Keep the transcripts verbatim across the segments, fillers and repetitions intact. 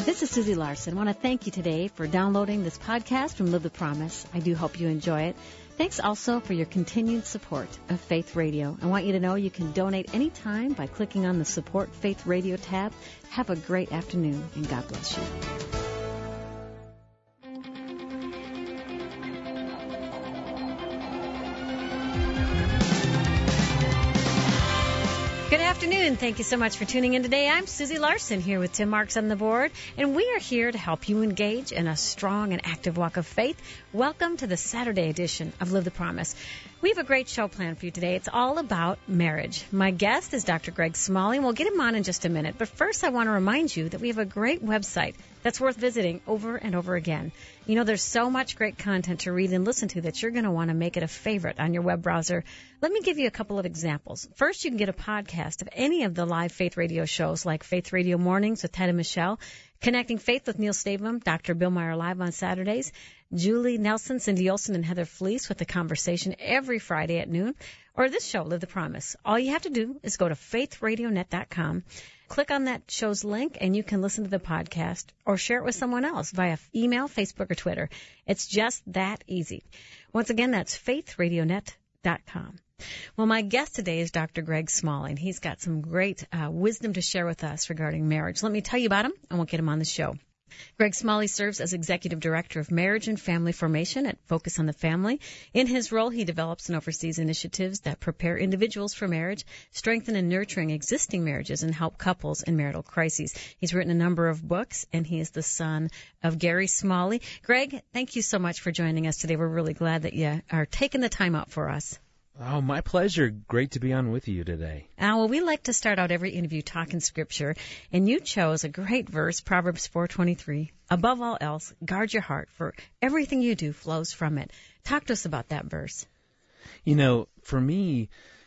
This is Susie Larson. I want to thank you today for downloading this podcast from Live the Promise. I do hope you enjoy it. Thanks also for your continued support of Faith Radio. I want you to know you can donate anytime by clicking on the Support Faith Radio tab. Have a great afternoon, and God bless you. Good afternoon. Thank you so much for tuning in today. I'm Susie Larson here with Tim Marks on the board, and we are here to help you engage in a strong and active walk of faith. Welcome to the Saturday edition of Live the Promise. We have a great show planned for you today. It's all about marriage. My guest is Doctor Greg Smalley, and we'll get him on in just a minute. But first, I want to remind you that we have a great website that's worth visiting over and over again. You know, there's so much great content to read and listen to that you're going to want to make it a favorite on your web browser. Let me give you a couple of examples. First, you can get a podcast of any of the live Faith Radio shows like Faith Radio Mornings with Ted and Michelle, Connecting Faith with Neil Stavum, Doctor Bill Meyer Live on Saturdays, Julie Nelson, Cindy Olson, and Heather Fleece with The Conversation every Friday at noon, or this show, Live the Promise. All you have to do is go to faith radio net dot com, click on that show's link, and you can listen to the podcast or share it with someone else via email, Facebook, or Twitter. It's just that easy. Once again, that's faith radio net dot com. Well, my guest today is Doctor Greg Smalley, and he's got some great uh, wisdom to share with us regarding marriage. Let me tell you about him, and we'll get him on the show. Greg Smalley serves as Executive Director of Marriage and Family Formation at Focus on the Family. In his role, he develops and oversees initiatives that prepare individuals for marriage, strengthen and nurturing existing marriages, and help couples in marital crises. He's written a number of books, and he is the son of Gary Smalley. Greg, thank you so much for joining us today. We're really glad that you are taking the time out for us. Oh, my pleasure. Great to be on with you today. Uh, well, we like to start out every interview talking Scripture, and you chose a great verse, Proverbs four twenty-three. Above all else, guard your heart, for everything you do flows from it. Talk to us about that verse. You know, for me,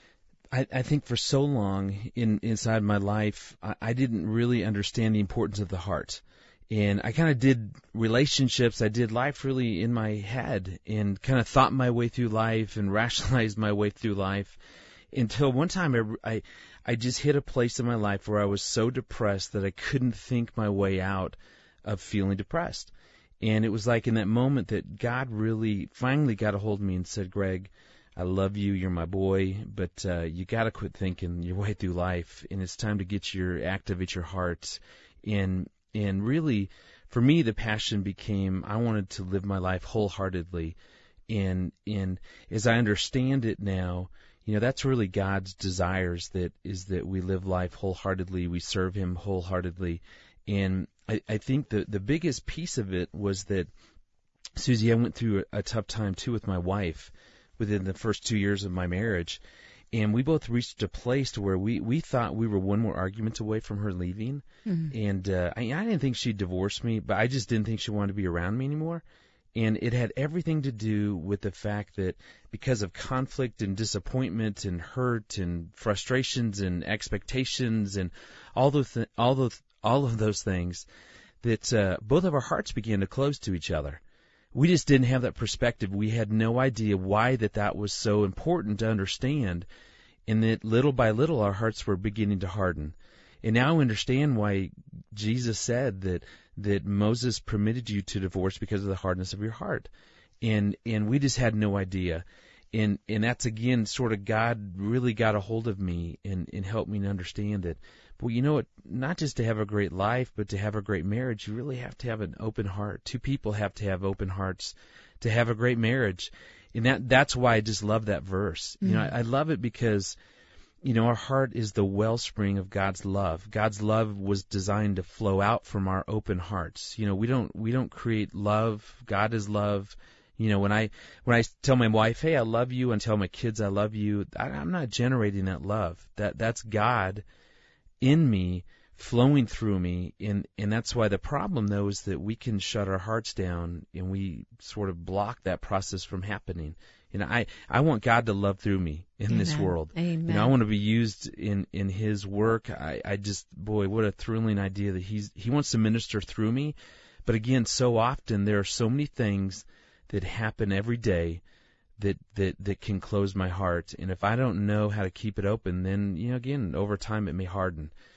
I, I think for so long in inside my life, I, I didn't really understand the importance of the heart. And I kind of did relationships, I did life really in my head and kind of thought my way through life and rationalized my way through life until one time I, I, I just hit a place in my life where I was so depressed that I couldn't think my way out of feeling depressed. And it was like in that moment that God really finally got a hold of me and said, Greg, I love you, you're my boy, but uh, you got to quit thinking your way through life, and it's time to get your activate your heart. And And really, for me, the passion became I wanted to live my life wholeheartedly. And and as I understand it now, you know, that's really God's desires, that is that we live life wholeheartedly, we serve Him wholeheartedly. And I, I think the, the biggest piece of it was that, Susie, I went through a, a tough time, too, with my wife within the first two years of my marriage. And we both reached a place to where we, we thought we were one more argument away from her leaving. Mm-hmm. And uh, I, I didn't think she'd divorce me, but I just didn't think she wanted to be around me anymore. And it had everything to do with the fact that because of conflict and disappointment and hurt and frustrations and expectations and all those th- all those all of those things, that uh, both of our hearts began to close to each other. We just didn't have that perspective. We had no idea why that that was so important to understand, and that little by little our hearts were beginning to harden. And now I understand why Jesus said that that Moses permitted you to divorce because of the hardness of your heart. And and we just had no idea. And and that's, again, sort of God really got a hold of me and, and helped me to understand that, well, you know what, not just to have a great life, but to have a great marriage, you really have to have an open heart. Two people have to have open hearts to have a great marriage. And that that's why I just love that verse. Mm-hmm. You know, I, I love it because, you know, our heart is the wellspring of God's love. God's love was designed to flow out from our open hearts. You know, we don't we don't create love. God is love. You know, when I when I tell my wife, hey, I love you, and tell my kids I love you, I, I'm not generating that love. That that's God in me, flowing through me, and and that's why the problem, though, is that we can shut our hearts down and we sort of block that process from happening. You know, I, I want God to love through me in Amen. This world. Amen. You know, I want to be used in, in His work. I, I just, boy, what a thrilling idea that He's He wants to minister through me. But again, so often there are so many things that happen every day that, that, that can close my heart. And if I don't know how to keep it open, then, you know, again, over time it may harden.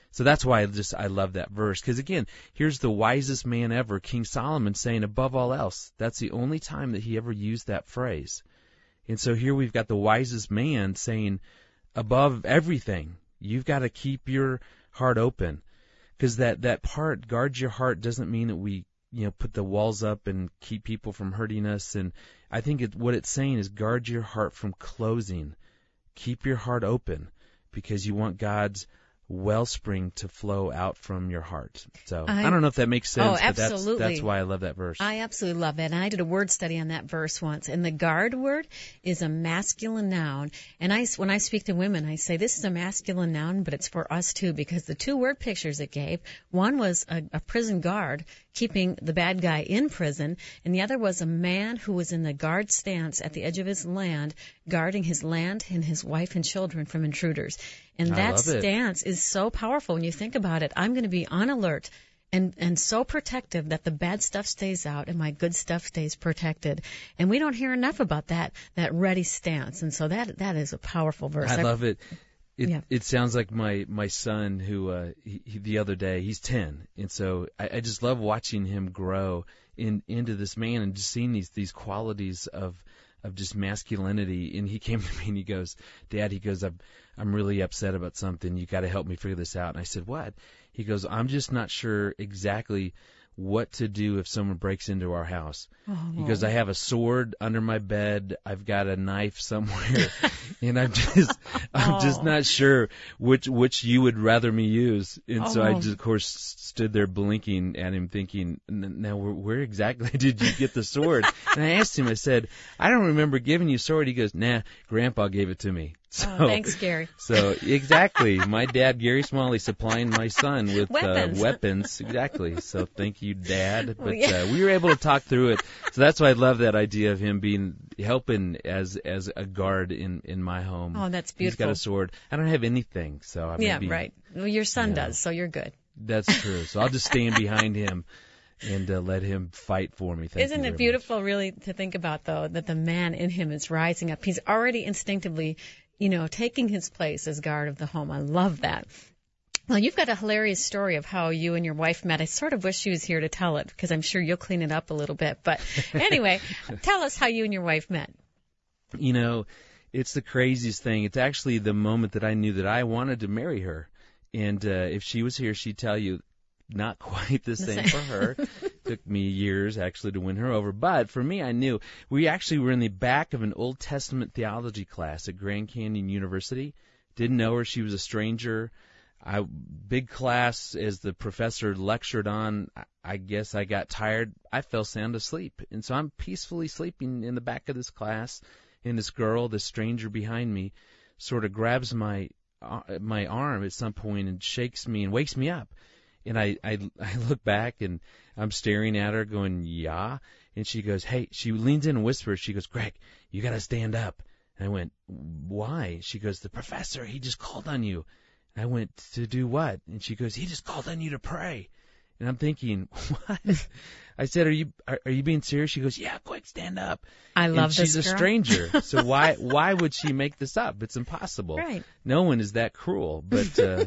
So that's why I just I love that verse, because again, here's the wisest man ever, King Solomon, saying above all else. That's the only time that he ever used that phrase. And so here we've got the wisest man saying above everything, you've got to keep your heart open, because that that part, guard your heart, doesn't mean that we you know put the walls up and keep people from hurting us. And I think it, what it's saying is guard your heart from closing. Keep your heart open, because you want God's wellspring to flow out from your heart. So I, I don't know if that makes sense, oh, absolutely. but that's, that's why I love that verse. I absolutely love it. And I did a word study on that verse once. And the guard word is a masculine noun. And I, when I speak to women, I say this is a masculine noun, but it's for us too, because the two word pictures it gave, one was a, a prison guard keeping the bad guy in prison, and the other was a man who was in the guard stance at the edge of his land, guarding his land and his wife and children from intruders. And that stance is so powerful when you think about it. I'm going to be on alert and, and so protective that the bad stuff stays out and my good stuff stays protected. And we don't hear enough about that, that ready stance. And so that that is a powerful verse. I love it. It, yeah. it sounds like my, my son who, uh, he, he, the other day, he's ten. And so I, I just love watching him grow in, into this man and just seeing these, these qualities of, of just masculinity. And he came to me and he goes, Dad, he goes, I'm, I'm really upset about something. You got to help me figure this out. And I said, what? He goes, I'm just not sure exactly what to do if someone breaks into our house. Oh. He goes, I have a sword under my bed. I've got a knife somewhere. And I'm just, I'm oh. just not sure which, which you would rather me use. And oh. so I just, of course, stood there blinking at him thinking, now where, where exactly did you get the sword? And I asked him, I said, I don't remember giving you a sword. He goes, nah, Grandpa gave it to me. So, oh, thanks, Gary. So exactly, my dad, Gary Smalley, supplying my son with weapons. Uh, weapons. Exactly. So thank you, Dad. But uh, we were able to talk through it. So that's why I love that idea of him being helping as as a guard in in my home. Oh, that's beautiful. He's got a sword. I don't have anything, so I yeah, maybe, right. Well, your son you know, does, so you're good. That's true. So I'll just stand behind him and uh, let him fight for me. Thank Isn't you it beautiful, much. really, to think about, though, that the man in him is rising up. He's already instinctively, you know, taking his place as guard of the home. I love that. Well, you've got a hilarious story of how you and your wife met. I sort of wish she was here to tell it, because I'm sure you'll clean it up a little bit. But anyway, tell us how you and your wife met. You know, it's the craziest thing. It's actually the moment that I knew that I wanted to marry her. And uh, if she was here, she'd tell you not quite the same for her. Took me years, actually, to win her over. But for me, I knew. We actually were in the back of an Old Testament theology class at Grand Canyon University. Didn't know her. She was a stranger. I big class. As the professor lectured on, I guess I got tired. I fell sound asleep. And so I'm peacefully sleeping in the back of this class, and this girl, this stranger behind me, sort of grabs my uh, my arm at some point and shakes me and wakes me up. And I, I, I look back, and I'm staring at her going, yeah. And she goes, hey, she leans in and whispers, she goes, Greg, you got to stand up. And I went, why? She goes, the professor, he just called on you. And I went, to do what? And she goes, he just called on you to pray. And I'm thinking, what? I said, are you are, are you being serious? She goes, yeah, quick, stand up. I love and she's this a girl. stranger. So why why would she make this up? It's impossible. Right. No one is that cruel. But uh,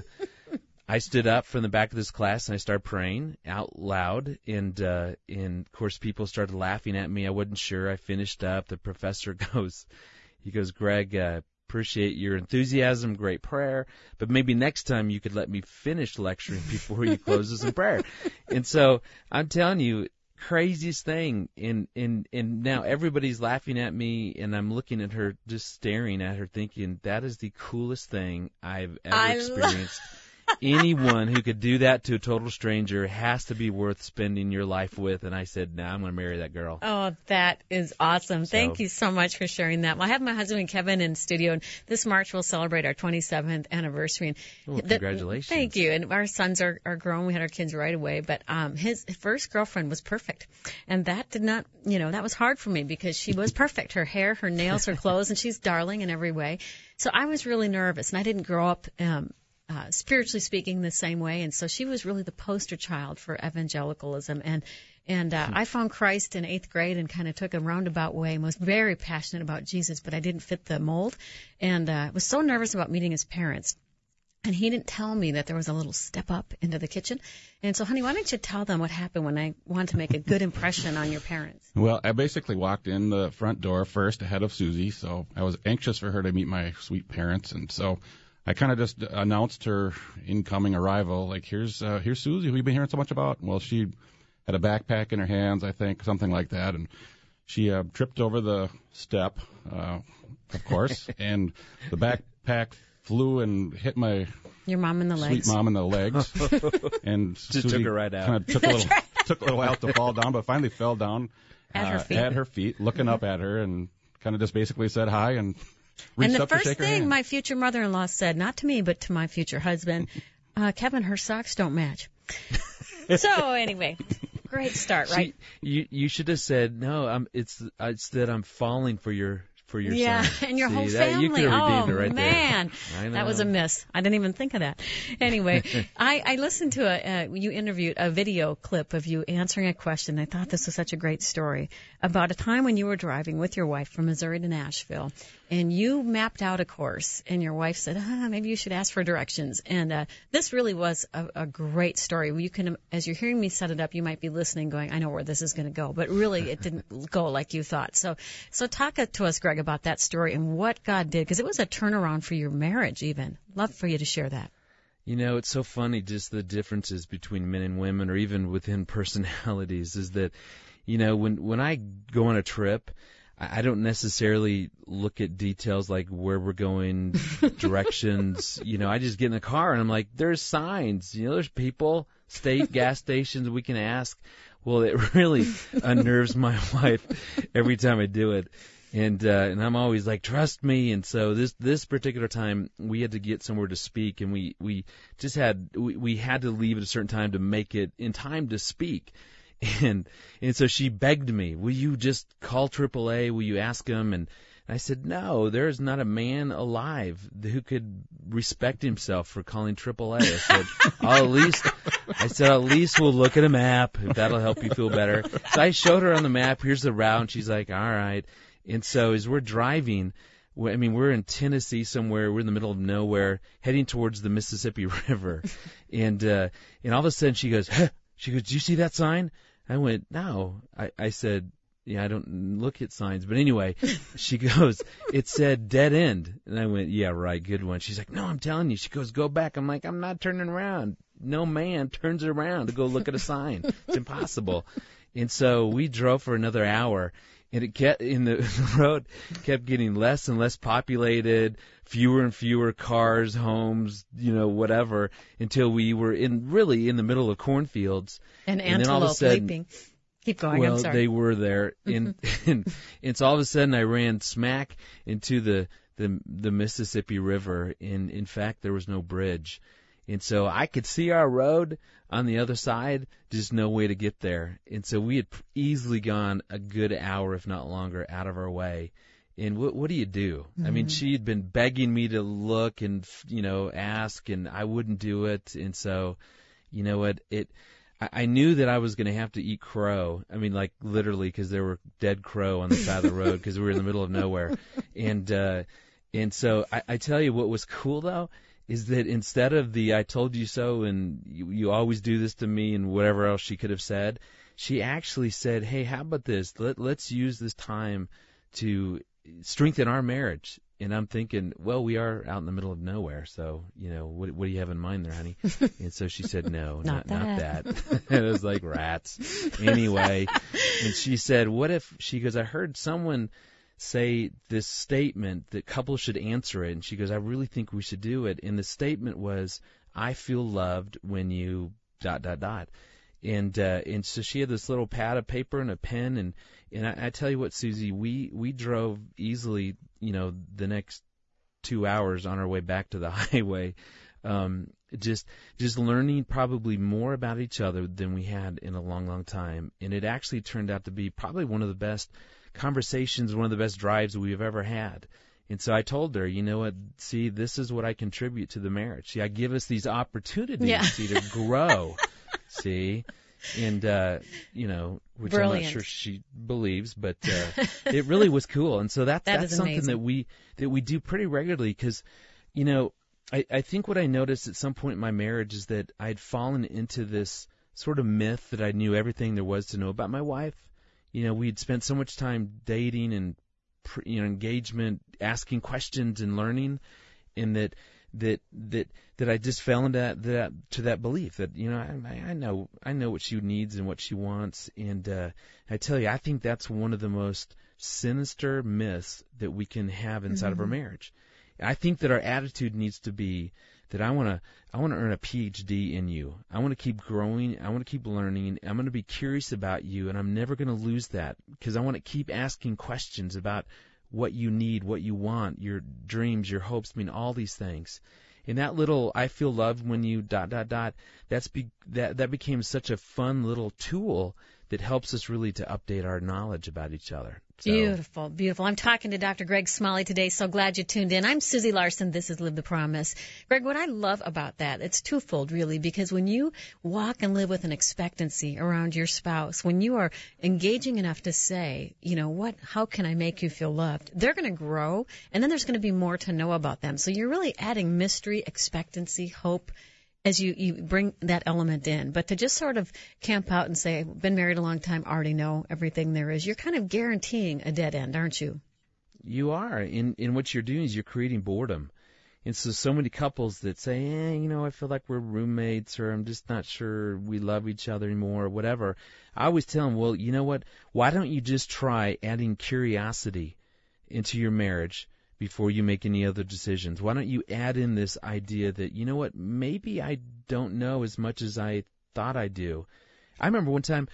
I stood up from the back of this class, and I started praying out loud. And, uh, and, of course, people started laughing at me. I wasn't sure. I finished up. The professor goes, he goes, Greg, uh, appreciate your enthusiasm, great prayer, but maybe next time you could let me finish lecturing before you close us in prayer. And so I'm telling you, craziest thing, and, and, and now everybody's laughing at me, and I'm looking at her, just staring at her, thinking, that is the coolest thing I've ever I experienced. Lo- Anyone who could do that to a total stranger has to be worth spending your life with. And I said, nah, I'm going to marry that girl. Oh, that is awesome. So, Thank you so much for sharing that. Well, I have my husband Kevin in studio, and this March we'll celebrate our twenty-seventh anniversary. And oh, congratulations. The, thank you. And our sons are, are grown. We had our kids right away. But um, his first girlfriend was perfect. And that did not, you know, that was hard for me, because she was perfect. Her hair, her nails, her clothes, and she's darling in every way. So I was really nervous, and I didn't grow up um Uh, spiritually speaking, the same way, and so she was really the poster child for evangelicalism. And and uh, I found Christ in eighth grade and kind of took a roundabout way, and was very passionate about Jesus, but I didn't fit the mold, and uh, was so nervous about meeting his parents. And he didn't tell me that there was a little step up into the kitchen. And so, honey, why don't you tell them what happened when I wanted to make a good impression on your parents? Well, I basically walked in the front door first ahead of Susie, so I was anxious for her to meet my sweet parents. And so I kind of just announced her incoming arrival, like, here's uh, here's Susie, who you've been hearing so much about. Well, she had a backpack in her hands, I think, something like that. And she uh, tripped over the step, uh, of course, and the backpack flew and hit my your mom in the sweet legs. mom in the legs, and Just Susie took her right out. Kind of took a little took a little while to fall down, but finally fell down At uh, her feet. At her feet, looking up at her, and kind of just basically said hi and reached And the up to first shake her thing hand. my future mother-in-law said, not to me, but to my future husband, uh, Kevin, her socks don't match. So anyway, great start, right? She, you you should have said no. I'm. It's it's that I'm falling for your for your Yeah, son. and your See, whole that, family. You could have redeemed oh, it right man. there. I That was a know. miss. I didn't even think of that. Anyway, I, I listened to a, uh, you interviewed a video clip of you answering a question. I thought this was such a great story about a time when you were driving with your wife from Missouri to Nashville, and you mapped out a course, and your wife said, ah, maybe you should ask for directions. And uh, this really was a, a great story. You can, as you're hearing me set it up, you might be listening going, I know where this is going to go. But really, it didn't go like you thought. So, so talk to us, Greg, about that story and what God did, because it was a turnaround for your marriage even. Love for you to share that. You know, it's so funny, just the differences between men and women, or even within personalities, is that, you know, when when I go on a trip, I I don't necessarily look at details like where we're going, directions. You know, I just get in the car and I'm like, there's signs. You know, there's people, state, gas stations we can ask. Well, it really unnerves my wife every time I do it. And uh, and I'm always like, trust me. And so this this particular time, we had to get somewhere to speak, and we we just had we, we had to leave at a certain time to make it in time to speak. And and so she begged me, will you just call triple A? Will you ask them? And I said, no, there is not a man alive who could respect himself for calling triple A. I said, I'll at least, I said, at least we'll look at a map. If that'll help you feel better. So I showed her on the map, here's the route, and she's like, all right. And so as we're driving, I mean, we're in Tennessee somewhere. We're in the middle of nowhere, heading towards the Mississippi River. And uh, and all of a sudden she goes, huh. She goes, do you see that sign? I went, no. I, I said, yeah, I don't look at signs. But anyway, she goes, it said dead end. And I went, yeah, right, good one. She's like, no, I'm telling you. She goes, go back. I'm like, I'm not turning around. No man turns around to go look at a sign. It's impossible. And so we drove for another hour. And it kept in the, the road kept getting less and less populated, fewer and fewer cars, homes, you know, whatever, until we were in really in the middle of cornfields. And, and then all of a antelope sudden, leaping. Keep going. well, I'm sorry. they were there, and, and and so all of a sudden I ran smack into the the the Mississippi River. And in fact, there was no bridge. And so I could see our road on the other side, just no way to get there. And so we had easily gone a good hour, if not longer, out of our way. And what, what do you do? Mm-hmm. I mean, she had been begging me to look and, you know, ask, and I wouldn't do it. And so, you know what, it, I, I knew that I was going to have to eat crow. I mean, like literally, because there were dead crow on the side of the road because we were in the middle of nowhere. And, uh, and so I, I tell you what was cool though, is that instead of the I told you so and you, you always do this to me and whatever else she could have said, she actually said, hey, how about this? Let, let's use this time to strengthen our marriage. And I'm thinking, well, we are out in the middle of nowhere, so, you know, what, what do you have in mind there, honey? And so she said, no, not, not, not that. that. And it was like rats. Anyway, and she said, what if, she goes, I heard someone say this statement that couples should answer it. And she goes, I really think we should do it. And the statement was, I feel loved when you dot, dot, dot. And, uh, and so she had this little pad of paper and a pen. And, and I, I tell you what, Susie, we, we drove easily, you know, the next two hours on our way back to the highway. Um, just, just learning probably more about each other than we had in a long, long time. And it actually turned out to be probably one of the best conversations, one of the best drives we've ever had. And so I told her, you know what, see, this is what I contribute to the marriage. See, I give us these opportunities, yeah. see, to grow, see, and, uh, you know, which Brilliant. I'm not sure she believes, but uh, it really was cool. And so that, that that's is something amazing. that we that we do pretty regularly because, you know, I, I think what I noticed at some point in my marriage is that I'd fallen into this sort of myth that I knew everything there was to know about my wife. You know, we'd spent so much time dating and, you know, engagement, asking questions and learning, and that that that that I just fell into that, that to that belief that, you know, I, I know I know what she needs and what she wants, and uh, I tell you, I think that's one of the most sinister myths that we can have inside mm-hmm. of our marriage. I think that our attitude needs to be that I want to I want to earn a P H D in you. I want to keep growing. I want to keep learning. I'm going to be curious about you, and I'm never going to lose that because I want to keep asking questions about what you need, what you want, your dreams, your hopes. I mean, all these things. And that little I feel loved when you dot dot dot. That's be, that that became such a fun little tool that helps us really to update our knowledge about each other. So. Beautiful, beautiful. I'm talking to Doctor Greg Smalley today, so glad you tuned in. I'm Susie Larson. This is Live the Promise. Greg, what I love about that, it's twofold, really, because when you walk and live with an expectancy around your spouse, when you are engaging enough to say, you know, what, how can I make you feel loved, they're going to grow, and then there's going to be more to know about them. So you're really adding mystery, expectancy, hope, as you, you bring that element in. But to just sort of camp out and say, I've been married a long time, already know everything there is, you're kind of guaranteeing a dead end, aren't you? You are. In, in what you're doing is you're creating boredom. And so, so many couples that say, eh, you know, I feel like we're roommates, or I'm just not sure we love each other anymore, or whatever. I always tell them, well, you know what? Why don't you just try adding curiosity into your marriage before you make any other decisions? Why don't you add in this idea that, you know what, maybe I don't know as much as I thought I do. I remember one time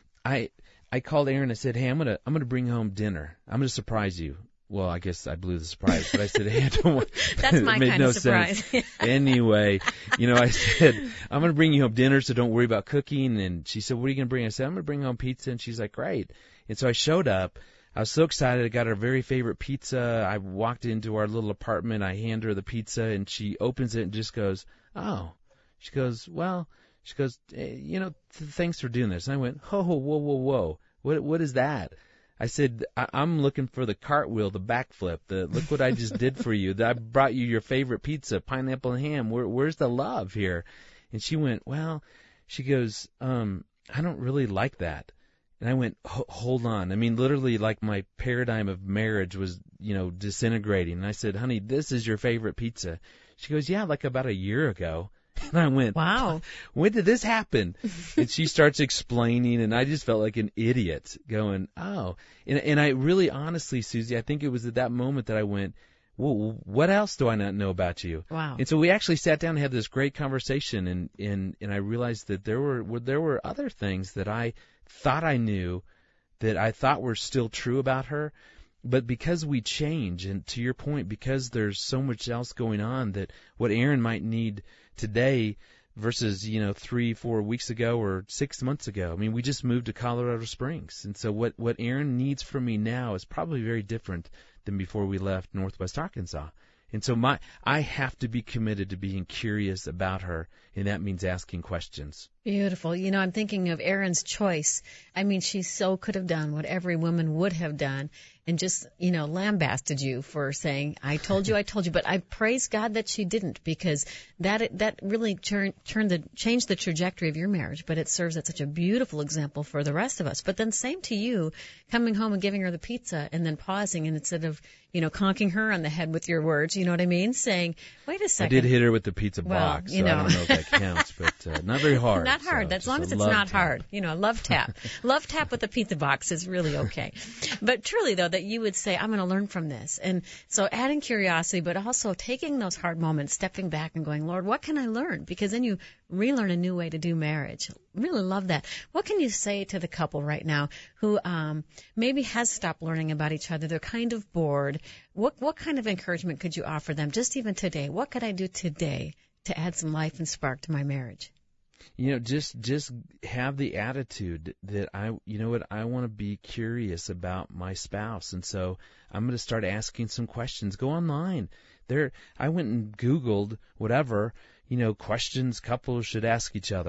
I I called Aaron and I said, hey, I'm gonna I'm gonna bring home dinner. I'm gonna surprise you. Well, I guess I blew the surprise, but I said, hey, I don't want That's my it made kind no of surprise. Sense. Anyway, you know, I said, I'm gonna bring you home dinner, so don't worry about cooking. And she said, what are you gonna bring? I said, I'm gonna bring home pizza. And she's like, great. And so I showed up. I was so excited. I got her very favorite pizza. I walked into our little apartment. I hand her the pizza, and she opens it and just goes, oh. She goes, well, she goes, eh, you know, th- thanks for doing this. And I went, oh, whoa, whoa, whoa. What, what is that? I said, I- I'm looking for the cartwheel, the backflip. The look what I just did for you. I brought you your favorite pizza, pineapple and ham. Where, where's the love here? And she went, well, she goes, um, I don't really like that. And I went, hold on. I mean, literally, like my paradigm of marriage was, you know, disintegrating. And I said, honey, this is your favorite pizza. She goes, yeah, like about a year ago. And I went, wow, when did this happen? And she starts explaining, and I just felt like an idiot going, oh. And, and I really, honestly, Susie, I think it was at that moment that I went, well, what else do I not know about you? Wow. And so we actually sat down and had this great conversation, and, and, and I realized that there were there were other things that I thought I knew, that I thought were still true about her, but because we change, and to your point, because there's so much else going on, that what Aaron might need today versus, you know, three, four weeks ago or six months ago. I mean, we just moved to Colorado Springs, and so what, what Aaron needs from me now is probably very different than before we left Northwest Arkansas. And so my I have to be committed to being curious about her, and that means asking questions. Beautiful. You know, I'm thinking of Erin's choice. I mean, she so could have done what every woman would have done and just, you know, lambasted you for saying, I told you, I told you. But I praise God that she didn't, because that that really turned turned the changed the trajectory of your marriage. But it serves as such a beautiful example for the rest of us. But then same to you, coming home and giving her the pizza and then pausing, and instead of, you know, conking her on the head with your words, you know what I mean? Saying, wait a second. I did hit her with the pizza well, box, you so know. I don't know if that counts, but uh, not very hard. Not hard, so as long as it's love not tap. hard. You know, a love tap. Love tap with the pizza box is really okay. But truly, though, that you would say, I'm going to learn from this. And so adding curiosity, but also taking those hard moments, stepping back and going, Lord, what can I learn? Because then you relearn a new way to do marriage. Really love that. What can you say to the couple right now who um, maybe has stopped learning about each other? They're kind of bored. What what kind of encouragement could you offer them just even today? What could I do today to add some life and spark to my marriage? You know, just just have the attitude that I, you know what, I want to be curious about my spouse, and so I'm going to start asking some questions. Go online. There, I went and Googled whatever, you know, questions couples should ask each other.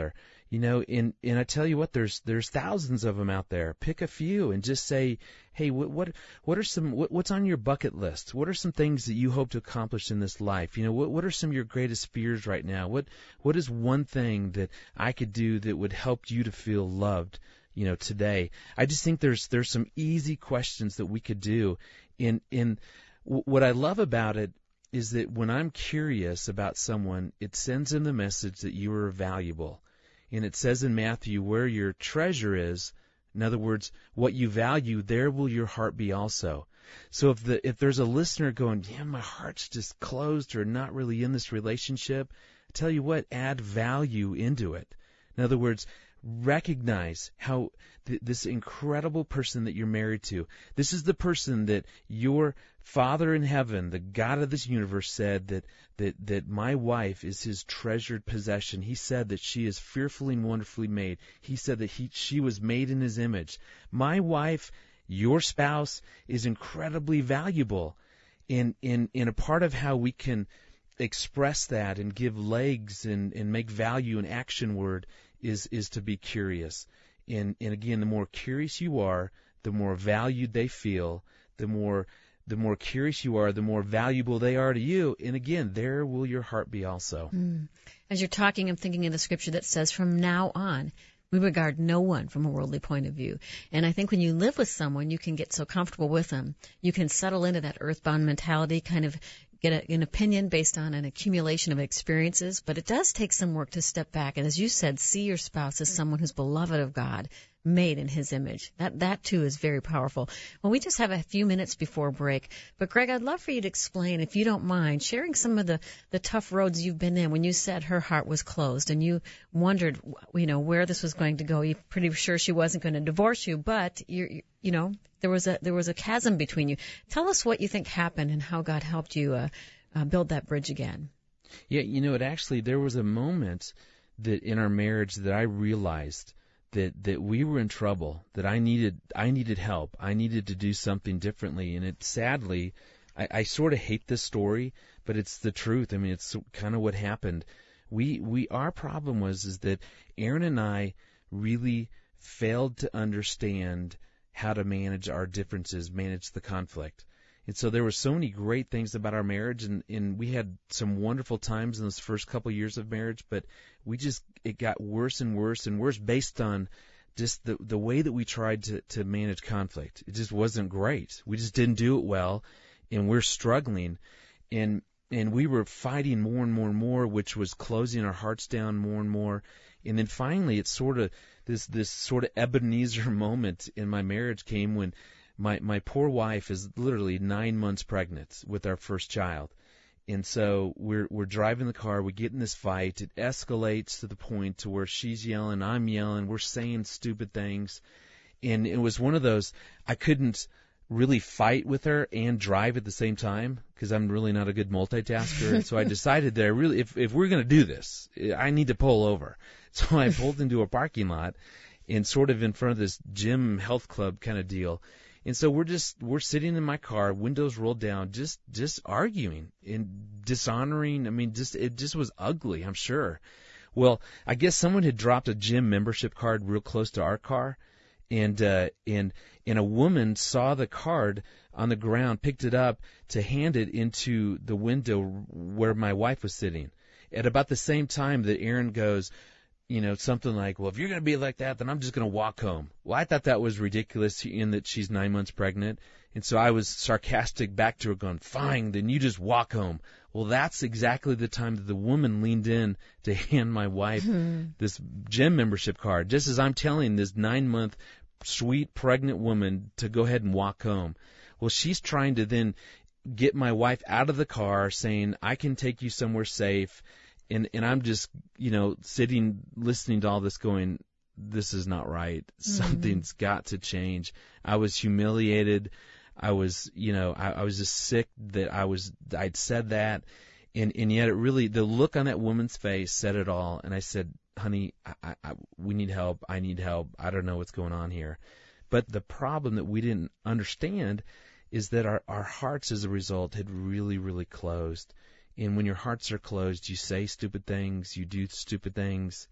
You know, and, and I tell you what, there's there's thousands of them out there. Pick a few and just say, hey, what what, what are some what, what's on your bucket list? What are some things that you hope to accomplish in this life? You know, what what are some of your greatest fears right now? What what is one thing that I could do that would help you to feel loved, you know, today? I just think there's there's some easy questions that we could do. In in what I love about it is that when I'm curious about someone, it sends them the message that you are valuable. And it says in Matthew, where your treasure is, in other words, what you value, there will your heart be also. So if the if there's a listener going, yeah, my heart's just closed or not really in this relationship, I tell you what, add value into it. In other words, recognize how th- this incredible person that you're married to, this is the person that your Father in heaven, the God of this universe, said that that that my wife is his treasured possession. He said that she is fearfully and wonderfully made. He said that he she was made in his image. My wife, your spouse, is incredibly valuable. In in in a part of how we can express that and give legs and, and make value an action word is is to be curious. And and again, the more curious you are, the more valued they feel, the more the more curious you are, the more valuable they are to you. And again, there will your heart be also. Mm. As you're talking, I'm thinking of the scripture that says, from now on, we regard no one from a worldly point of view. And I think when you live with someone, you can get so comfortable with them. You can settle into that earthbound mentality, kind of get a, an opinion based on an accumulation of experiences. But it does take some work to step back. And as you said, see your spouse as someone who's beloved of God, made in his image. That, that too, is very powerful. Well, we just have a few minutes before break. But, Greg, I'd love for you to explain, if you don't mind, sharing some of the, the tough roads you've been in when you said her heart was closed and you wondered, you know, where this was going to go. You're pretty sure she wasn't going to divorce you, but, you you know, there was a there was a chasm between you. Tell us what you think happened and how God helped you uh, uh, build that bridge again. Yeah, you know, it actually, there was a moment that in our marriage that I realized that that we were in trouble, that I needed I needed help. I needed to do something differently. And it sadly, I, I sort of hate this story, but it's the truth. I mean, it's kind of what happened. We we our problem was is that Aaron and I really failed to understand how to manage our differences, manage the conflict. And so there were so many great things about our marriage, and, and we had some wonderful times in those first couple of years of marriage, but we just, it got worse and worse and worse based on just the the way that we tried to, to manage conflict. It just wasn't great. We just didn't do it well, and we're struggling. And and we were fighting more and more and more, which was closing our hearts down more and more. And then finally, it's sort of this this sort of Ebenezer moment in my marriage came when My my poor wife is literally nine months pregnant with our first child, and so we're we're driving the car. We get in this fight. It escalates to the point to where she's yelling, I'm yelling, we're saying stupid things, and it was one of those, I couldn't really fight with her and drive at the same time because I'm really not a good multitasker. And so I decided that I really, if if we're going to do this, I need to pull over. So I pulled into a parking lot, and sort of in front of this gym health club kind of deal. And so we're just, we're sitting in my car, windows rolled down, just, just arguing and dishonoring. I mean, just, it just was ugly, I'm sure. Well, I guess someone had dropped a gym membership card real close to our car, and, uh, and, and a woman saw the card on the ground, picked it up to hand it into the window where my wife was sitting. At about the same time that Aaron goes, you know, something like, well, if you're going to be like that, then I'm just going to walk home. Well, I thought that was ridiculous in that she's nine months pregnant. And so I was sarcastic back to her going, fine, then you just walk home. Well, that's exactly the time that the woman leaned in to hand my wife mm-hmm. this gym membership card, just as I'm telling this nine-month sweet pregnant woman to go ahead and walk home. Well, she's trying to then get my wife out of the car saying, I can take you somewhere safe. And and I'm just, you know, sitting, listening to all this going, this is not right. Mm-hmm. Something's got to change. I was humiliated. I was, you know, I, I was just sick that I was, I'd said that. And, and yet it really, the look on that woman's face said it all. And I said, honey, I, I, we need help. I need help. I don't know what's going on here. But the problem that we didn't understand is that our, our hearts as a result had really, really closed. And when your hearts are closed, you say stupid things, you do stupid things,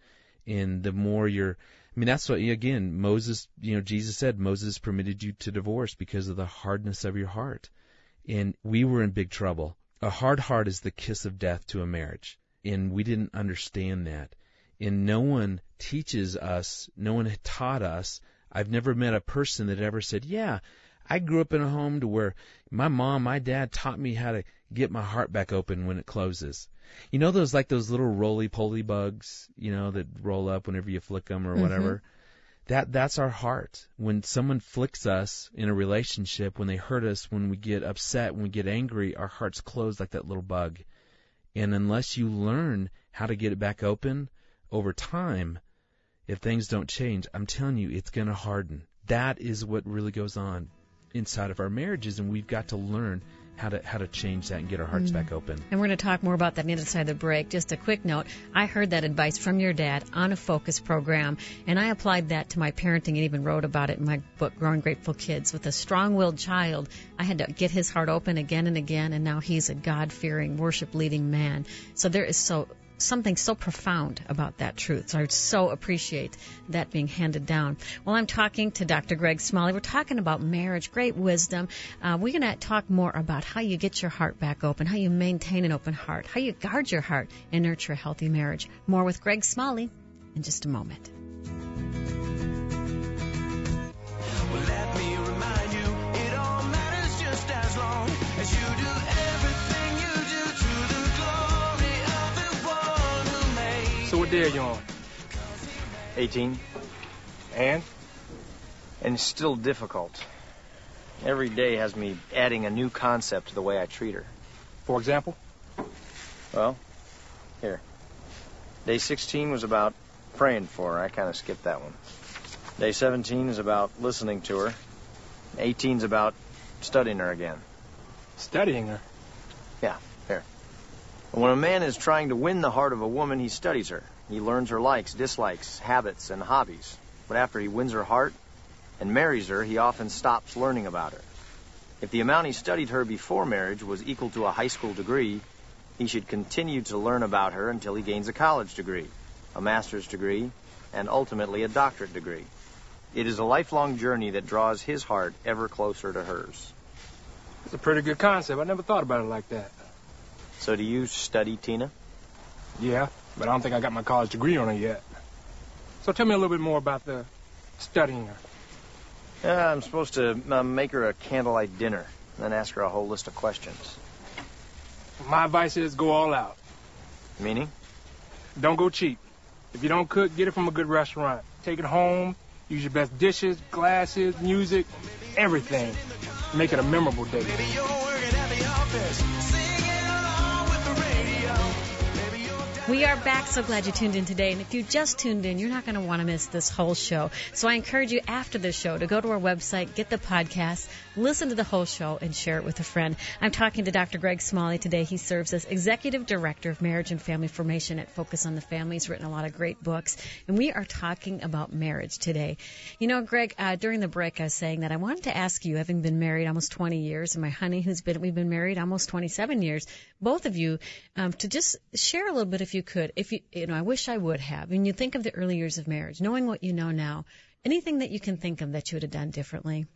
And the more you're, I mean, that's what, again, Moses, you know, Jesus said Moses permitted you to divorce because of the hardness of your heart. And we were in big trouble. A hard heart is the kiss of death to a marriage. And we didn't understand that. And no one teaches us, no one had taught us. I've never met a person that ever said, yeah, I grew up in a home to where my mom, my dad taught me how to get my heart back open when it closes. You know those like those little roly-poly bugs, you know, that roll up whenever you flick them or whatever? Mm-hmm. That that's our heart. When someone flicks us in a relationship, when they hurt us, when we get upset, when we get angry, our hearts close like that little bug. And unless you learn how to get it back open over time, if things don't change, I'm telling you, it's going to harden. That is what really goes on inside of our marriages, and we've got to learn how to how to change that and get our hearts mm. back open. And we're going to talk more about that on the other side of the break. Just a quick note, I heard that advice from your dad on a Focus program, and I applied that to my parenting and even wrote about it in my book, Growing Grateful Kids. With a strong-willed child, I had to get his heart open again and again, and now he's a God-fearing, worship-leading man. So there is so something so profound about that truth. So I so appreciate that being handed down. Well, I'm talking to Doctor Greg Smalley. We're talking about marriage, great wisdom. Uh, we're going to talk more about how you get your heart back open, how you maintain an open heart, how you guard your heart and nurture a healthy marriage. More with Greg Smalley in just a moment. Well, let me remind you, it all matters just as long as you do everything you do to the glory of the one who made. So what day are you on? eighteen. And? And it's still difficult. Every day has me adding a new concept to the way I treat her. For example? Well, here. Day sixteen was about praying for her. I kind of skipped that one. Day seventeen is about listening to her. eighteen's about studying her again. Studying her? Yeah, here. When a man is trying to win the heart of a woman, he studies her. He learns her likes, dislikes, habits, and hobbies. But after he wins her heart and marries her, he often stops learning about her. If the amount he studied her before marriage was equal to a high school degree, he should continue to learn about her until he gains a college degree, a master's degree, and ultimately a doctorate degree. It is a lifelong journey that draws his heart ever closer to hers. It's a pretty good concept. I never thought about it like that. So do you study Tina? Yeah, but I don't think I got my college degree on her yet. So tell me a little bit more about the studying her. Yeah, I'm supposed to uh, make her a candlelight dinner, and then ask her a whole list of questions. My advice is go all out. Meaning? Don't go cheap. If you don't cook, get it from a good restaurant. Take it home, use your best dishes, glasses, music, everything. Make it a memorable day. Maybe you're working at the office, singing along with the radio. Maybe you're We are back. So glad you tuned in today. And if you just tuned in, you're not going to want to miss this whole show. So I encourage you after the show to go to our website, get the podcast, listen to the whole show, and share it with a friend. I'm talking to Doctor Greg Smalley today. He serves as Executive Director of Marriage and Family Formation at Focus on the Family. He's written a lot of great books. And we are talking about marriage today. You know, Greg, uh, during the break, I was saying that I wanted to ask you, having been married almost twenty years, and my honey, who's been, we've been married almost twenty-seven years, both of you, um, to just share a little bit, if you could. If you, you know, I wish I would have. When you think of the early years of marriage, knowing what you know now, anything that you can think of that you would have done differently?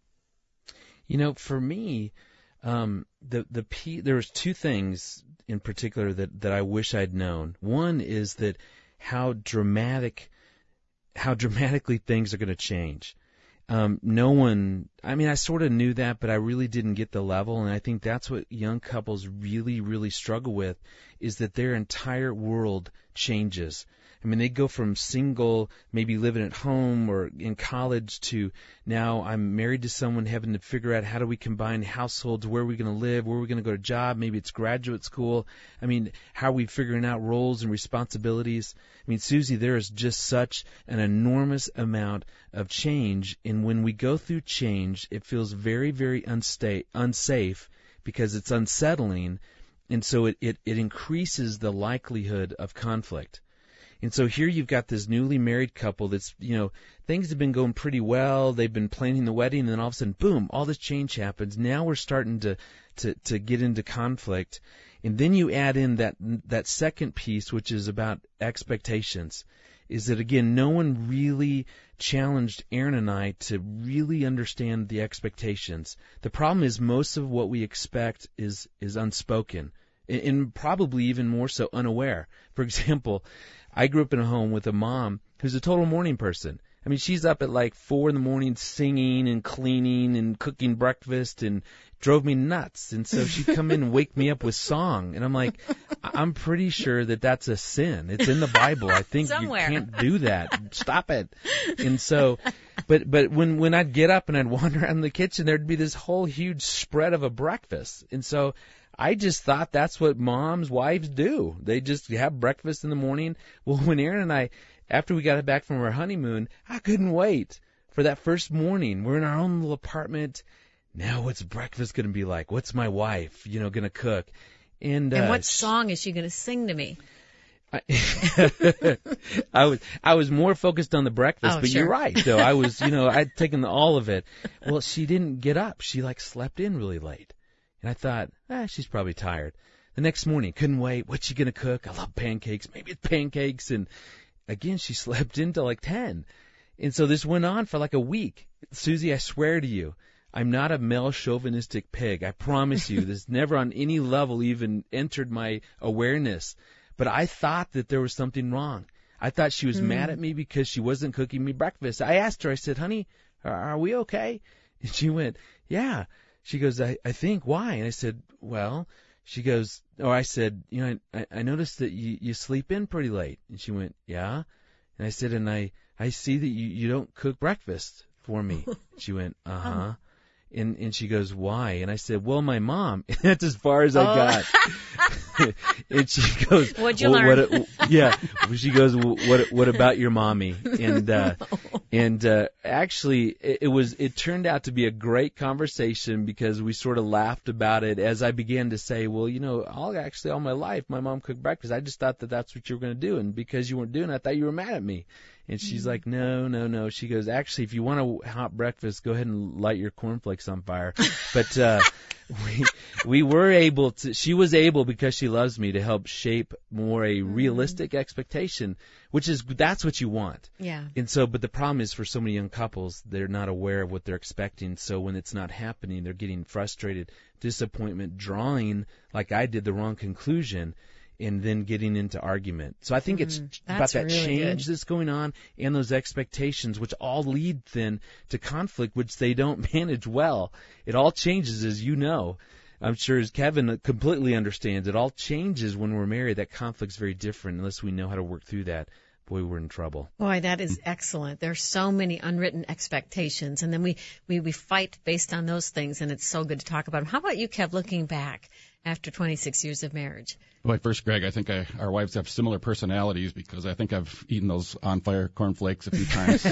You know, for me, um, the the P, there was two things in particular that, that I wish I'd known. One is that how dramatic, how dramatically things are going to change. Um, no one, I mean, I sort of knew that, but I really didn't get the level, and I think that's what young couples really, really struggle with, is that their entire world changes. I mean, they go from single, maybe living at home or in college, to now I'm married to someone, having to figure out how do we combine households, where are we going to live, where are we going to go to job, maybe it's graduate school. I mean, how are we figuring out roles and responsibilities? I mean, Susie, there is just such an enormous amount of change, and when we go through change, it feels very, very unsta- unsafe because it's unsettling, and so it, it, it increases the likelihood of conflict. And so here you've got this newly married couple that's, you know, things have been going pretty well. They've been planning the wedding, and then all of a sudden, boom, all this change happens. Now we're starting to, to, to get into conflict. And then you add in that that second piece, which is about expectations. is that, again, no one really challenged Aaron and I to really understand the expectations. The problem is most of what we expect is is unspoken, and, and probably even more so unaware. For example, I grew up in a home with a mom who's a total morning person. I mean, she's up at like four in the morning singing and cleaning and cooking breakfast, and drove me nuts. And so she'd come in and wake me up with song. And I'm like, I'm pretty sure that that's a sin. It's in the Bible. I think Somewhere. you can't do that. Stop it. And so, but but when, when I'd get up and I'd wander around the kitchen, there'd be this whole huge spread of a breakfast. And so I just thought that's what moms, wives do. They just have breakfast in the morning. Well, when Aaron and I, after we got back from our honeymoon, I couldn't wait for that first morning. We're in our own little apartment. Now what's breakfast going to be like? What's my wife, you know, going to cook? And, uh, And what song is she going to sing to me? I, I was I was more focused on the breakfast, Oh, but sure. you're right, though. I was, you know, I'd taken all of it. Well, she didn't get up. She, like, slept in really late. And I thought, ah, she's probably tired. The next morning, couldn't wait. What's she going to cook? I love pancakes. Maybe it's pancakes. And, again, she slept in till like ten. And so this went on for like a week. Susie, I swear to you, I'm not a male chauvinistic pig. I promise you. This never on any level even entered my awareness. But I thought that there was something wrong. I thought she was mm. mad at me because she wasn't cooking me breakfast. I asked her, I said, honey, are, are we okay? And she went, yeah. She goes, I, I think, why? And I said, well, she goes, or I said, you know, I, I noticed that you, you sleep in pretty late. And she went, yeah. And I said, and I, I see that you, you don't cook breakfast for me. She went, uh-huh. And and she goes, why? And I said, well, my mom. And that's as far as I oh. got. And she goes, what'd you well, learn? What, yeah. She goes, what what about your mommy? And uh, and uh, actually, it, it was it turned out to be a great conversation because we sort of laughed about it as I began to say, well, you know, all actually all my life, my mom cooked breakfast. I just thought that that's what you were going to do, and because you weren't doing it, I thought you were mad at me. And she's mm-hmm. like, no, no, no. She goes, actually, if you want a hot breakfast, go ahead and light your cornflakes on fire. But uh, we we were able to. She was able, because she loves me, to help shape more a mm-hmm. realistic expectation, which is that's what you want. Yeah. And so, but the problem is for so many young couples, they're not aware of what they're expecting. So when it's not happening, they're getting frustrated, disappointment, drawing, like I did, the wrong conclusion, and then getting into argument. So I think it's mm, about that really change good. that's going on and those expectations, which all lead then to conflict, which they don't manage well. It all changes, as you know. I'm sure as Kevin completely understands, it all changes when we're married. That conflict's very different unless we know how to work through that. Boy, we're in trouble. Boy, that is excellent. There's so many unwritten expectations, and then we, we, we fight based on those things, and it's so good to talk about them. How about you, Kev, looking back after twenty-six years of marriage? Well, first, Greg, I think I, our wives have similar personalities because I think I've eaten those on-fire cornflakes a few times.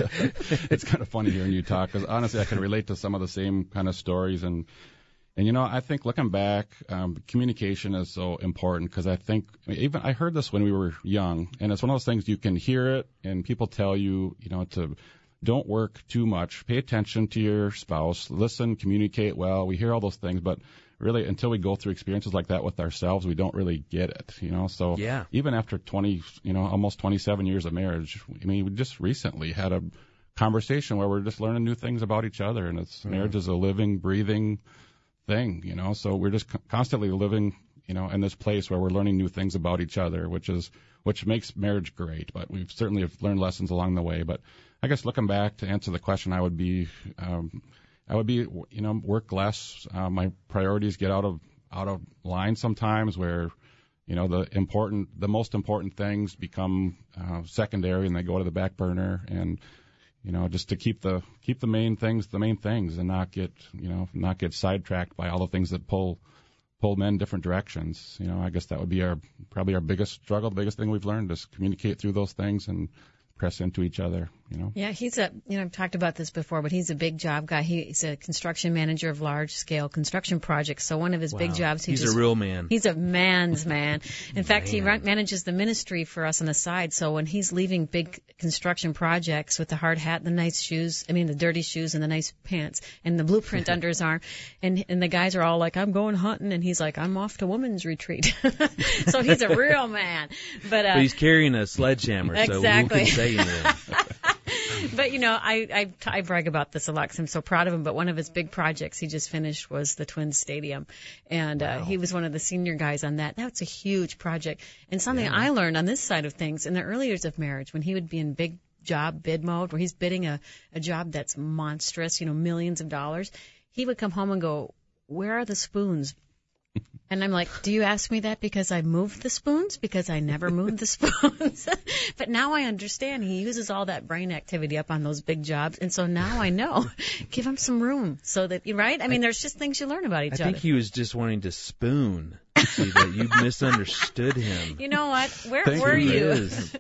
It's kind of funny hearing you talk because, honestly, I can relate to some of the same kind of stories. And, and you know, I think looking back, um, communication is so important because I think even I heard this when we were young, and it's one of those things you can hear it and people tell you, you know, to don't work too much, pay attention to your spouse, listen, communicate well. We hear all those things, but really, until we go through experiences like that with ourselves, we don't really get it, you know. So yeah. even after twenty, you know, almost twenty-seven years of marriage, I mean, we just recently had a conversation where we're just learning new things about each other, and it's mm. marriage is a living, breathing thing, you know. So we're just co- constantly living, you know, in this place where we're learning new things about each other, which is which makes marriage great. But we've certainly have learned lessons along the way. But I guess looking back to answer the question, I would be. Um, I would be, you know, work less. Uh, my priorities get out of out of line sometimes, where, you know, the important, the most important things become uh, secondary and they go to the back burner. And, you know, just to keep the keep the main things the main things and not get, you know, not get sidetracked by all the things that pull pull men different directions. You know, I guess that would be our probably our biggest struggle. The biggest thing we've learned is communicate through those things and press into each other. you know. Yeah, he's a, you know, I've talked about this before, but he's a big job guy. He's a construction manager of large scale construction projects. So one of his Wow. big jobs, he He's just, a real man. He's a man's man. In fact, he Man. run, manages the ministry for us on the side. So when he's leaving big construction projects with the hard hat, the nice shoes, I mean the dirty shoes and the nice pants and the blueprint under his arm, and and the guys are all like, I'm going hunting, and he's like, I'm off to women's retreat. So he's a real man. But, uh, But he's carrying a sledgehammer, Exactly. so who can say anything? But, you know, I, I, I brag about this a lot because I'm so proud of him. But one of his big projects he just finished was the Twins Stadium. And uh, Wow. he was one of the senior guys on that. That's a huge project. And something Yeah. I learned on this side of things in the early years of marriage, when he would be in big job bid mode, where he's bidding a, a job that's monstrous, you know, millions of dollars, he would come home and go, where are the spoons? And I'm like, do you ask me that because I moved the spoons? Because I never moved the spoons. But now I understand he uses all that brain activity up on those big jobs. And so now I know. Give him some room so that, right? I mean, there's just things you learn about each I other. think he was just wanting to spoon. See, that you misunderstood him. You know what? Where Thank were you. you? Is.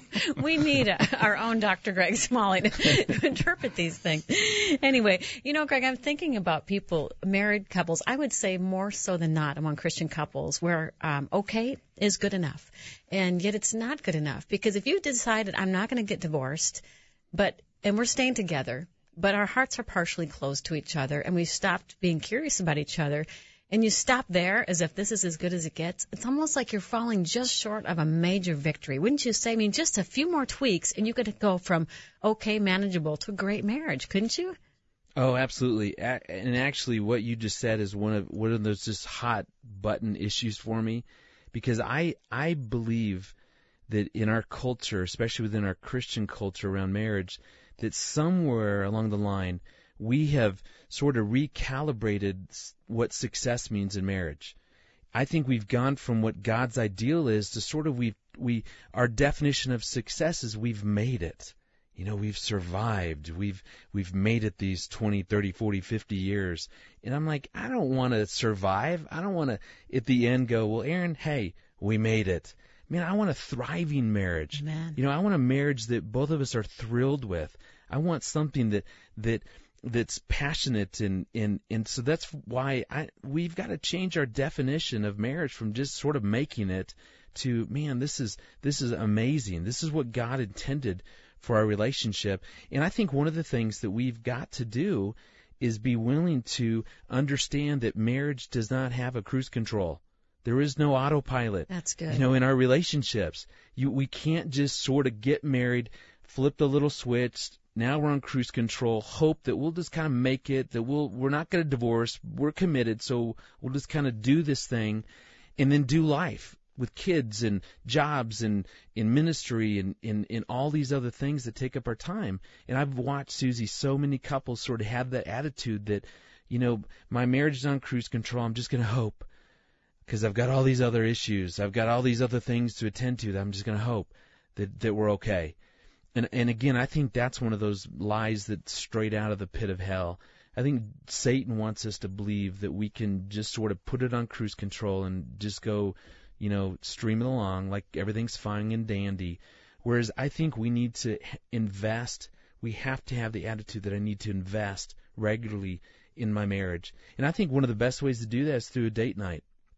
We need a, our own Doctor Greg Smalley to, to interpret these things. Anyway, you know, Greg, I'm thinking about people, married couples. I would say more so than not among Christian couples where um, okay is good enough. And yet it's not good enough. Because if you decided I'm not going to get divorced, but and we're staying together, but our hearts are partially closed to each other and we've stopped being curious about each other, and you stop there as if this is as good as it gets, it's almost like you're falling just short of a major victory. Wouldn't you say? I mean, just a few more tweaks and you could go from okay, manageable to a great marriage, couldn't you? Oh, absolutely. A- And actually, what you just said is one of one of those just hot button issues for me, because I I believe that in our culture, especially within our Christian culture around marriage, that somewhere along the line we have sort of recalibrated s- what success means in marriage. I think we've gone from what God's ideal is to sort of we we our definition of success is we've made it. You know, we've survived. We've we've made it these twenty, thirty, forty, fifty years. And I'm like, I don't want to survive. I don't want to at the end go, well, Aaron, hey, we made it. Man, I want a thriving marriage. Amen. You know, I want a marriage that both of us are thrilled with. I want something that that that's passionate, and, and, and so that's why I we've got to change our definition of marriage from just sort of making it to, man, this is this is amazing. This is what God intended for our relationship. And I think one of the things that we've got to do is be willing to understand that marriage does not have a cruise control. There is no autopilot. That's good. You know, in our relationships, you we can't just sort of get married, flip the little switch. Now we're on cruise control. Hope that we'll just kind of make it. That we'll we're not going to divorce. We're committed, so we'll just kind of do this thing, and then do life with kids and jobs and in ministry and in in all these other things that take up our time. And I've watched, Susie, so many couples sort of have that attitude that, you know, my marriage is on cruise control. I'm just going to hope, because I've got all these other issues. I've got all these other things to attend to that I'm just going to hope that, that we're okay. And, and again, I think that's one of those lies that's straight out of the pit of hell. I think Satan wants us to believe that we can just sort of put it on cruise control and just go, you know, streaming along like everything's fine and dandy. Whereas I think we need to invest. We have to have the attitude that I need to invest regularly in my marriage. And I think one of the best ways to do that is through a date night.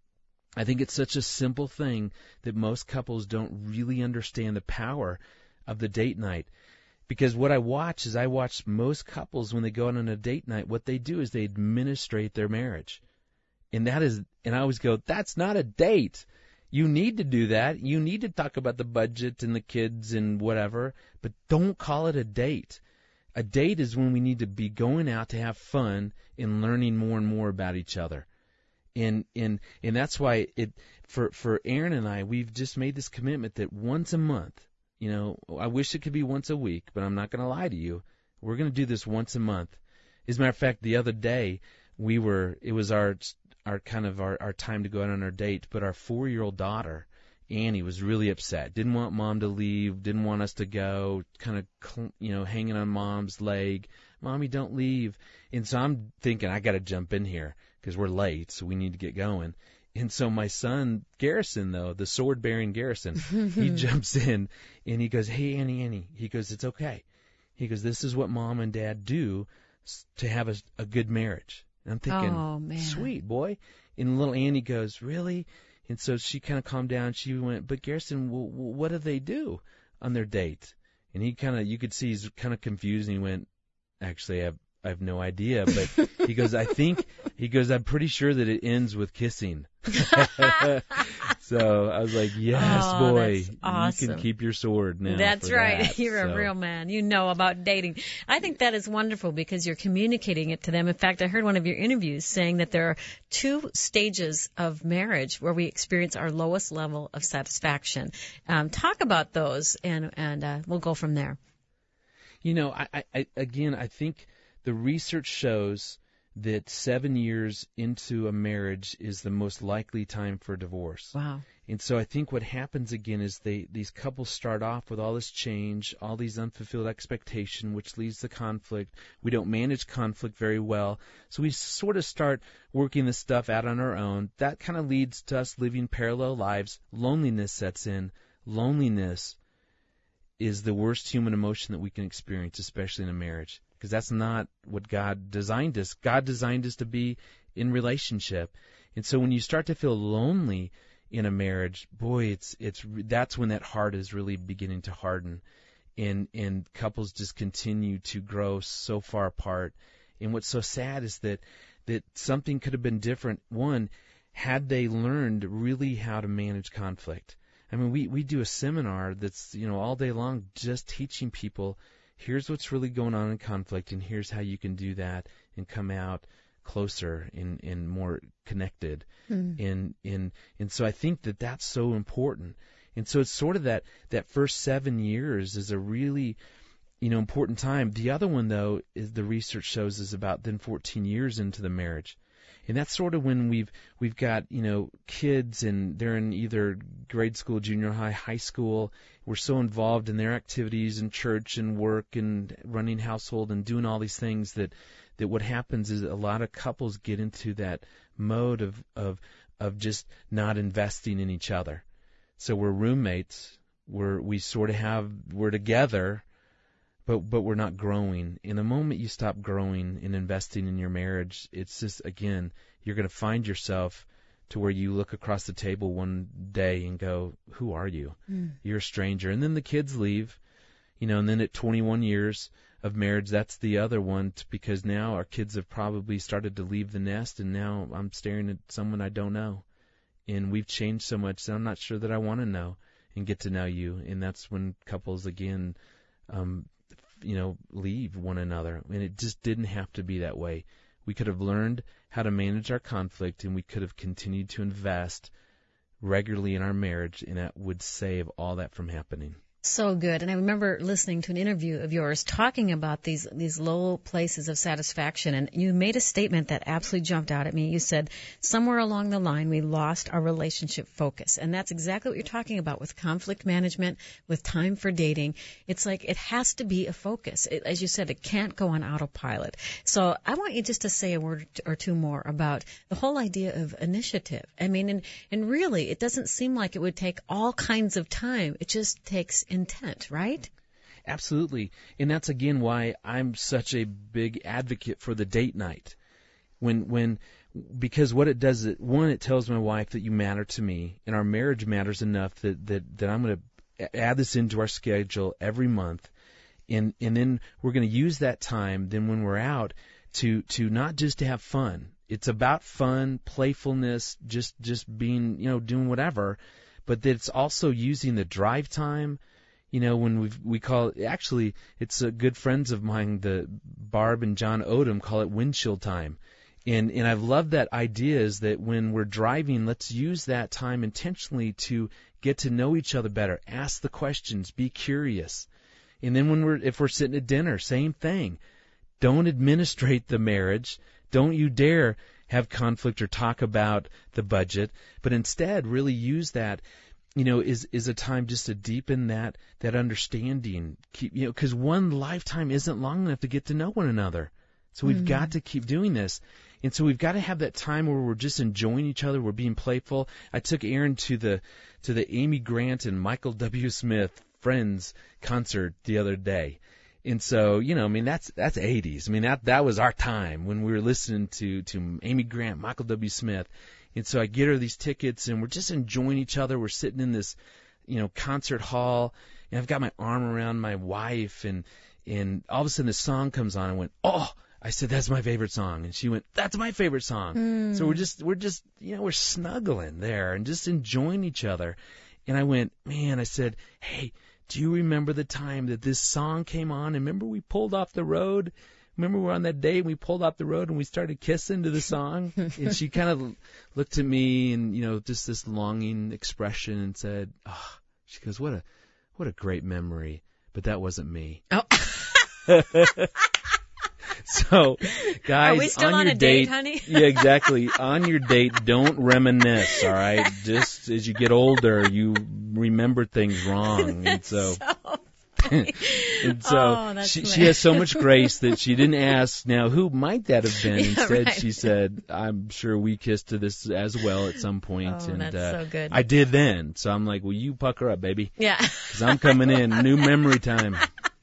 I think it's such a simple thing that most couples don't really understand the power of the date night. Because what I watch is I watch most couples when they go out on a date night, what they do is they administrate their marriage. And that is, and I always go, that's not a date. You need to do that. You need to talk about the budget and the kids and whatever, but don't call it a date. A date is when we need to be going out to have fun and learning more and more about each other. And and and that's why it for for Aaron and I, we've just made this commitment that once a month, you know, I wish it could be once a week, but I'm not going to lie to you. We're going to do this once a month. As a matter of fact, the other day we were, it was our our kind of our, our time to go out on our date, but our four-year-old daughter, Annie, was really upset. Didn't want Mom to leave, didn't want us to go, kind of, you know, hanging on Mom's leg. Mommy, don't leave. And so I'm thinking, I got to jump in here because we're late, so we need to get going. And so my son, Garrison, though, the sword-bearing Garrison, he jumps in and he goes, hey, Annie, Annie. He goes, it's okay. He goes, this is what mom and dad do s- to have a, a good marriage. And I'm thinking, Oh, man. sweet boy. And little Annie goes, really? And so she kind of calmed down. She went, but Garrison, w- w- what do they do on their date? And he kind of, you could see he's kind of confused. And he went, actually, I have, I have no idea. But he goes, I think, he goes, I'm pretty sure that it ends with kissing. So I was like, yes, Oh, boy, that's awesome. you can keep your sword now. That's for right. that. You're So- a real man. You know about dating. I think that is wonderful because you're communicating it to them. In fact, I heard one of your interviews saying that there are two stages of marriage where we experience our lowest level of satisfaction. Um, talk about those, and and uh, we'll go from there. You know, I, I, I again, I think the research shows that seven years into a marriage is the most likely time for divorce. Wow. And so I think what happens again is they these couples start off with all this change, all these unfulfilled expectation, which leads to conflict. We don't manage conflict very well, so we sort of start working this stuff out on our own. That kind of leads to us living parallel lives. Loneliness sets in. Loneliness is the worst human emotion that we can experience, especially in a marriage, because that's not what God designed us. God designed us to be in relationship. And so when you start to feel lonely in a marriage, boy, it's it's that's when that heart is really beginning to harden, and and couples just continue to grow so far apart. And what's so sad is that that something could have been different. One, had they learned really how to manage conflict. I mean, we, we do a seminar that's, you know, all day long just teaching people, here's what's really going on in conflict, and here's how you can do that and come out closer and, and more connected. Mm. And, and, and so I think that that's so important. And so it's sort of that, that first seven years is a really, you know, important time. The other one, though, is the research shows is about then fourteen years into the marriage. And that's sort of when we've we've got, you know, kids and they're in either grade school, junior high, high school. We're so involved in their activities and church and work and running household and doing all these things that, that what happens is a lot of couples get into that mode of, of of just not investing in each other. So we're roommates. We're we sort of have we're together, but but we're not growing. In the moment you stop growing and investing in your marriage, it's just, again, you're going to find yourself to where you look across the table one day and go, who are you? Mm. You're a stranger. And then the kids leave, you know, and then at twenty-one years of marriage, that's the other one, t- because now our kids have probably started to leave the nest, and now I'm staring at someone I don't know. And we've changed so much that I'm not sure that I want to know and get to know you. And that's when couples, again, um, you know, leave one another. And it just didn't have to be that way. We could have learned how to manage our conflict, and we could have continued to invest regularly in our marriage, and that would save all that from happening. So good. And I remember listening to an interview of yours talking about these these low places of satisfaction, and you made a statement that absolutely jumped out at me. You said, somewhere along the line we lost our relationship focus. And that's exactly what you're talking about with conflict management, with time for dating. It's like it has to be a focus. It, as you said, it can't go on autopilot. So I want you just to say a word or two more about the whole idea of initiative. I mean, and, and really, it doesn't seem like it would take all kinds of time. It just takes intent, right? Absolutely. And that's, again, why I'm such a big advocate for the date night. When, when, because what it does, it, one, it tells my wife that you matter to me, and our marriage matters enough that, that, that I'm going to add this into our schedule every month. And, and then we're going to use that time, then when we're out, to, to not just to have fun. It's about fun, playfulness, just, just being, you know, doing whatever, but that it's also using the drive time. You know, when we we call it, actually, it's uh, good friends of mine, the Barb and John Odom, call it windshield time. And and I've loved that idea is that when we're driving, let's use that time intentionally to get to know each other better, ask the questions, be curious. And then when we're if we're sitting at dinner, same thing. Don't administrate the marriage. Don't you dare have conflict or talk about the budget, but instead really use that, you know, is is a time just to deepen that that understanding. Keep, you know, because one lifetime isn't long enough to get to know one another. So we've mm. got to keep doing this. And so we've got to have that time where we're just enjoying each other, we're being playful. I took Aaron to the to the Amy Grant and Michael W. Smith Friends concert the other day. And so, you know, I mean, that's that's eighties. I mean, that that was our time when we were listening to to Amy Grant, Michael W. Smith. And so I get her these tickets, and we're just enjoying each other. We're sitting in this, you know, concert hall, and I've got my arm around my wife, and and all of a sudden this song comes on. I went, oh, I said, that's my favorite song. And she went, that's my favorite song. Mm. So we're just, we're just, you know, we're snuggling there and just enjoying each other. And I went, man, I said, hey, do you remember the time that this song came on? And remember we pulled off the road? Remember we were on that day and we pulled off the road and we started kissing to the song? And she kind of looked at me and, you know, just this longing expression and said, oh, she goes, what a, what a great memory. But that wasn't me. Oh. So, guys, are we still on, on your a date, date, honey? Yeah, exactly. On your date, don't reminisce, all right? Just as you get older, you remember things wrong. And so, so and so oh, that's she, hilarious. she has so much grace that she didn't ask, now, who might that have been? Yeah, Instead, right. she said, I'm sure we kissed to this as well at some point. Oh, and that's uh, so good. I did then. So I'm like, well, you pucker up, baby, Yeah. because I'm coming in. New memory time.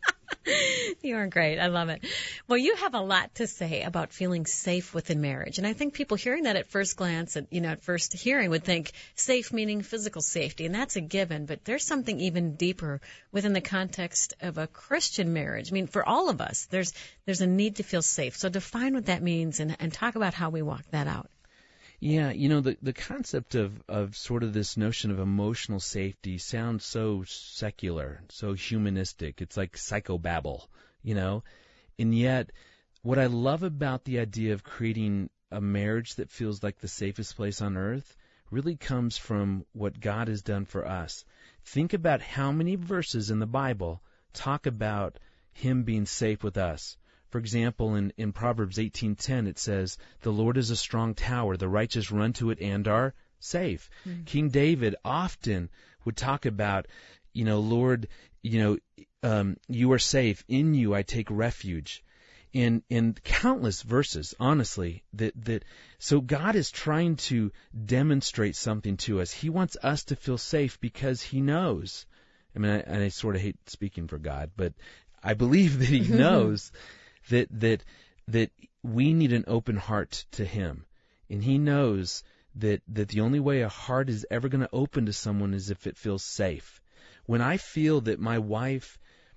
You are great. I love it. Well, you have a lot to say about feeling safe within marriage. And I think people hearing that at first glance, at, you know, at first hearing would think safe meaning physical safety. And that's a given. But there's something even deeper within the context of a Christian marriage. I mean, for all of us, there's there's a need to feel safe. So define what that means and, and talk about how we walk that out. Yeah, you know, the the concept of, of sort of this notion of emotional safety sounds so secular, so humanistic. It's like psychobabble, you know? And yet, what I love about the idea of creating a marriage that feels like the safest place on earth really comes from what God has done for us. Think about how many verses in the Bible talk about Him being safe with us. For example, in, in Proverbs eighteen ten, it says, the Lord is a strong tower, the righteous run to it and are safe. Mm-hmm. King David often would talk about, you know, Lord, you know, um, you are safe, in you I take refuge. In in countless verses, honestly, that that so God is trying to demonstrate something to us. He wants us to feel safe because He knows. I mean, I, and I sort of hate speaking for God, but I believe that He knows that that that we need an open heart to Him, and He knows that that the only way a heart is ever going to open to someone is if it feels safe. When I feel that my wife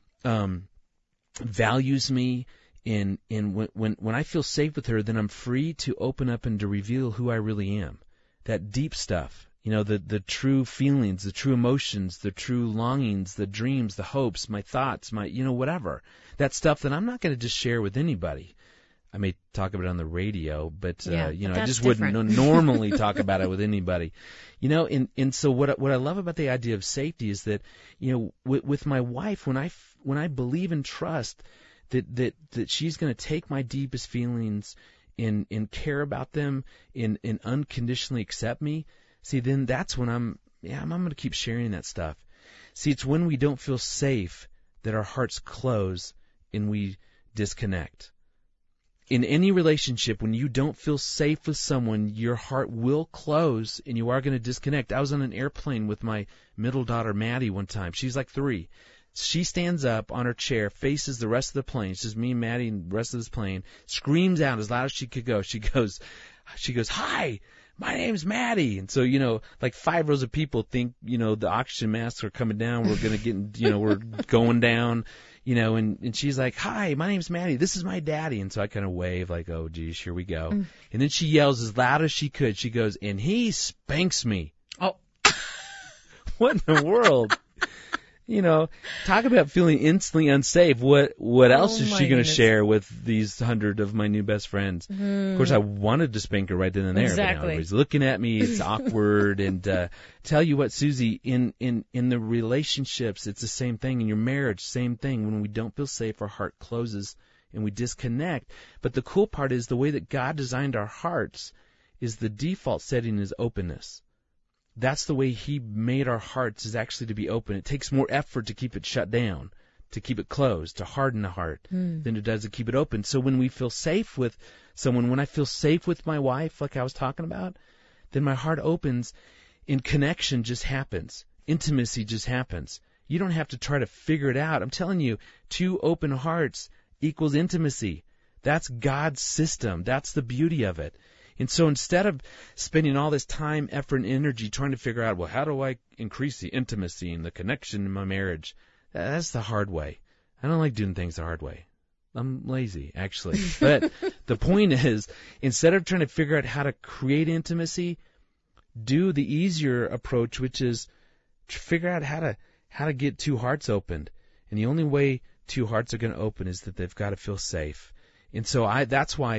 um, values me, and and when, when when I feel safe with her, then I'm free to open up and to reveal who I really am, that deep stuff. You know, the, the true feelings, the true emotions, the true longings, the dreams, the hopes, my thoughts, my, you know, whatever. That stuff that I'm not going to just share with anybody. I may talk about it on the radio, but, yeah, uh, you know, but I just different. wouldn't normally talk about it with anybody. You know, and, and so what, what I love about the idea of safety is that, you know, with, with my wife, when I, when I believe and trust that, that, that she's going to take my deepest feelings and, and care about them and, and unconditionally accept me, see, then that's when I'm, yeah, I'm, I'm going to keep sharing that stuff. See, it's when we don't feel safe that our hearts close and we disconnect. In any relationship, when you don't feel safe with someone, your heart will close and you are going to disconnect. I was on an airplane with my middle daughter, Maddie, one time. She's like three. She stands up on her chair, faces the rest of the plane. It's just me and Maddie and the rest of this plane, screams out as loud as she could go. She goes, she goes, hi. My name's Maddie. And so, you know, like five rows of people think, you know, the oxygen masks are coming down. We're going to get, you know, we're going down, you know, and, and she's like, hi, my name's Maddie. This is my daddy. And so I kind of wave like, oh, geez, here we go. Mm. And then she yells as loud as she could. She goes, and he spanks me. Oh, what in the world? You know, talk about feeling instantly unsafe. What what else oh is she going to goodness. share with these hundred of my new best friends? Mm. Of course, I wanted to spank her right then and there. Exactly. But now everybody's looking at me. It's awkward. And uh, tell you what, Susie, in, in, in the relationships, it's the same thing. In your marriage, same thing. When we don't feel safe, our heart closes and we disconnect. But the cool part is the way that God designed our hearts is the default setting is openness. That's the way He made our hearts, is actually to be open. It takes more effort to keep it shut down, to keep it closed, to harden the heart, mm. than it does to keep it open. So when we feel safe with someone, when I feel safe with my wife, like I was talking about, then my heart opens and connection just happens. Intimacy just happens. You don't have to try to figure it out. I'm telling you, two open hearts equals intimacy. That's God's system. That's the beauty of it. And so instead of spending all this time, effort, and energy trying to figure out, well, how do I increase the intimacy and the connection in my marriage? That's the hard way. I don't like doing things the hard way. I'm lazy, actually. But the point is, instead of trying to figure out how to create intimacy, do the easier approach, which is to figure out how to how to get two hearts opened. And the only way two hearts are going to open is that they've got to feel safe. And so I that's why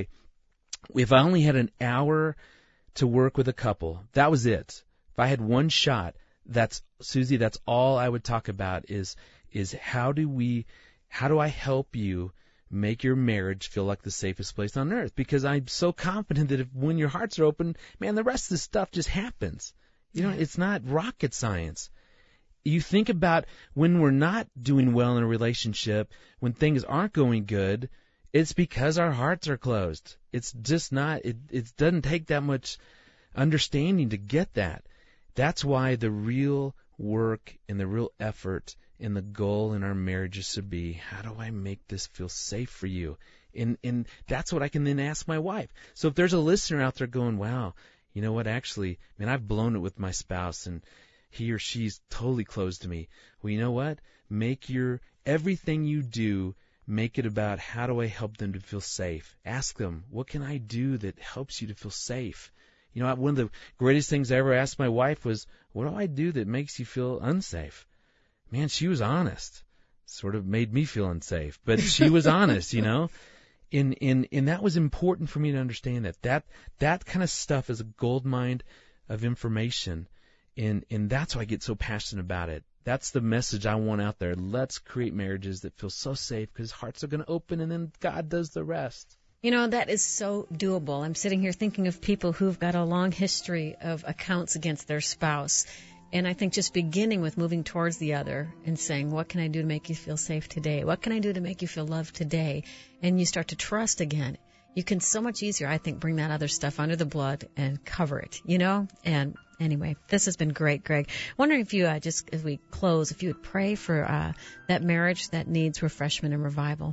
if I only had an hour to work with a couple, that was it. If I had one shot, that's Susie, that's all I would talk about is is how do we how do I help you make your marriage feel like the safest place on earth? Because I'm so confident that if when your hearts are open, man, the rest of the stuff just happens. You know, it's not rocket science. You think about when we're not doing well in a relationship, when things aren't going good, it's because our hearts are closed. It's just not, it, it doesn't take that much understanding to get that. That's why the real work and the real effort and the goal in our marriages should be, how do I make this feel safe for you? And and that's what I can then ask my wife. So if there's a listener out there going, wow, you know what, actually, man, I've blown it with my spouse and he or she's totally closed to me. Well, you know what? Make your, everything you do, make it about how do I help them to feel safe. Ask them, what can I do that helps you to feel safe? You know, one of the greatest things I ever asked my wife was, what do I do that makes you feel unsafe? Man, she was honest. Sort of made me feel unsafe, but she was honest, you know. And, and, and that was important for me to understand that. That, that kind of stuff is a gold mine of information, and, and that's why I get so passionate about it. That's the message I want out there. Let's create marriages that feel so safe because hearts are going to open, and then God does the rest. You know, that is so doable. I'm sitting here thinking of people who've got a long history of accounts against their spouse. And I think just beginning with moving towards the other and saying, what can I do to make you feel safe today? What can I do to make you feel loved today? And you start to trust again. You can so much easier, I think, bring that other stuff under the blood and cover it, you know? And anyway, this has been great, Greg. Wondering if you, uh, just as we close, if you would pray for uh, that marriage that needs refreshment and revival.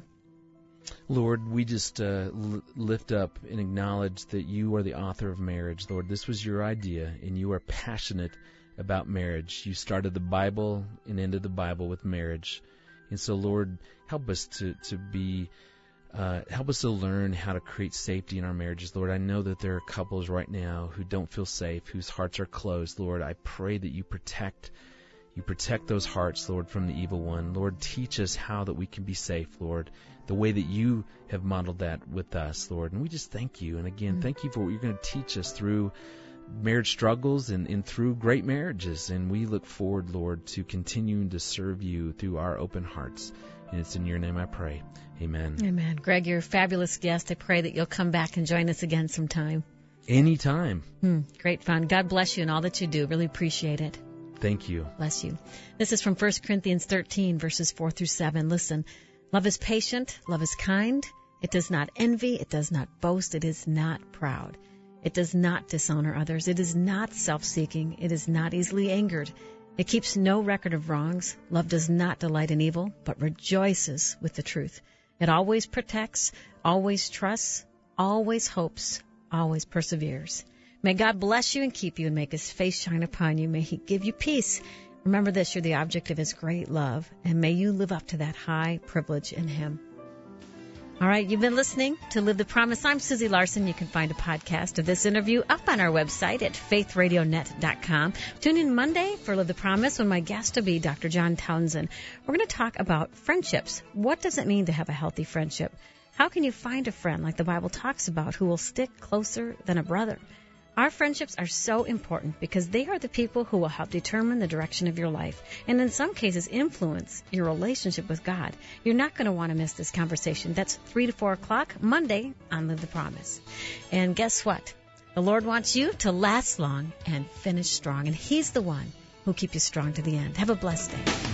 Lord, we just uh, l- lift up and acknowledge that you are the author of marriage. Lord, this was your idea, and you are passionate about marriage. You started the Bible and ended the Bible with marriage. And so, Lord, help us to, to be, uh, help us to learn how to create safety in our marriages. Lord, I know that there are couples right now who don't feel safe, whose hearts are closed. Lord, I pray that you protect, you protect those hearts, Lord, from the evil one. Lord, teach us how that we can be safe, Lord, the way that you have modeled that with us, Lord. And we just thank you. And again, mm-hmm. thank you for what you're going to teach us through marriage struggles and, and through great marriages. And we look forward, Lord, to continuing to serve you through our open hearts. And it's in your name I pray. Amen. Amen. Greg, you're a fabulous guest. I pray that you'll come back and join us again sometime. Anytime. Hmm, great fun. God bless you and all that you do. Really appreciate it. Thank you. Bless you. This is from First Corinthians thirteen, verses four through seven. Listen, love is patient. Love is kind. It does not envy. It does not boast. It is not proud. It does not dishonor others. It is not self-seeking. It is not easily angered. It keeps no record of wrongs. Love does not delight in evil, but rejoices with the truth. It always protects, always trusts, always hopes, always perseveres. May God bless you and keep you and make his face shine upon you. May he give you peace. Remember this, you're the object of his great love, and may you live up to that high privilege in him. All right, you've been listening to Live the Promise. I'm Susie Larson. You can find a podcast of this interview up on our website at faith radio net dot com. Tune in Monday for Live the Promise when my guest will be Doctor John Townsend. We're going to talk about friendships. What does it mean to have a healthy friendship? How can you find a friend like the Bible talks about who will stick closer than a brother? Our friendships are so important because they are the people who will help determine the direction of your life and in some cases influence your relationship with God. You're not going to want to miss this conversation. That's three to four o'clock Monday on Live the Promise. And guess what? The Lord wants you to last long and finish strong, and he's the one who'll keep you strong to the end. Have a blessed day.